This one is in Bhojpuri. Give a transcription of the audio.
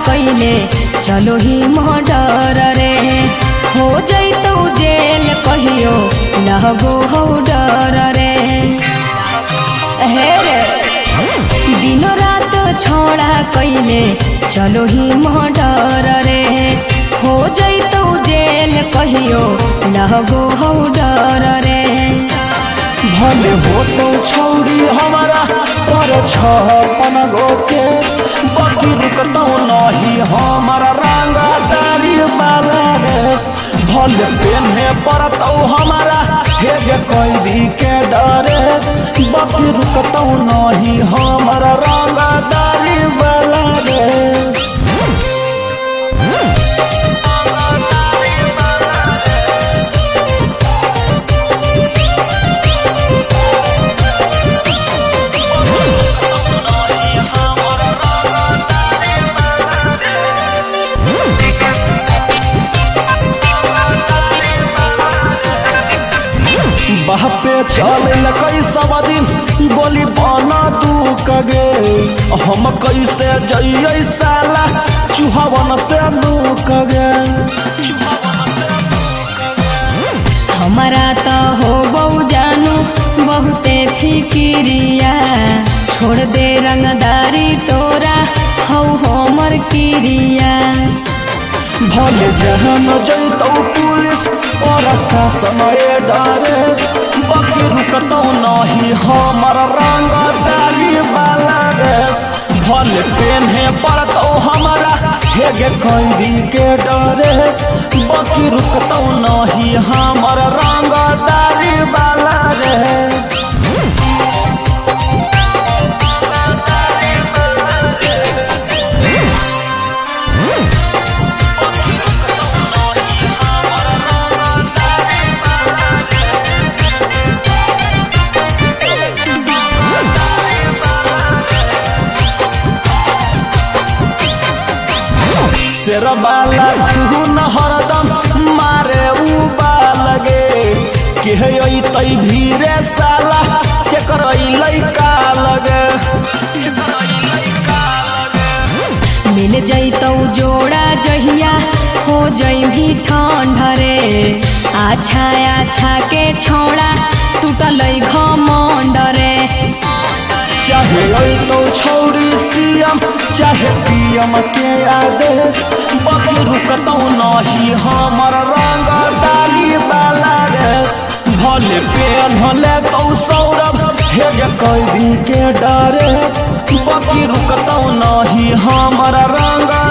कैले चलो ही मर्डर रे हो जैतौ जेल कहियो लगो हो डर रे हे रे दिन रात छोड़ा कैले चलो ही मर्डर रे हो जैतौ जेल कहियो लगो हो डर रे भले हो तो छौड़ी हमारा पर 56 गो केस बाकी रुकतौ नहीं हमारा रंगदारी वाला रेस भले पेन्हे पड़तौ हमारा हेज कैदी के डरेस बाकी रुकतौ नहीं हमारा रंगदारी वाला रेस पे चल कैसा दिन बोली बना तू कगे हम कैसे जइए साला चूहावन से लूक गे हमारा तो हो बहु जानू बहुते फिकिरिया छोड़ दे रंगदारी तोरा हो हमर किरिया भले जहन जैतौ पुलिस और समय डरेस बाकी रुकतौ नहीं हमार रंगदारी वाला रेस भले पेन्हे पड़तौ हमारा हेगे कैदी के डरेस बाकी रुकतौ नहीं हमार रंगदारी वाला रेस शेर बाला खून हरदम मारे उबा लगे के तई भीरे साला के करई लइका लगे मिल जैतौ जोड़ा जहिया हो जइभी ठंडरे अच्छा अच्छा के छोड़ा टूटल घमंड रे चाहे तो छौड़ी सीएम चाहे पीएम के आदेश बाकी रुकतौ नहीं हमार रंगदारी वाला रेस भले पेन्हले तो सौरभ हेज कैदी के डरेस बाकी रुकतौ नहीं हमार रंग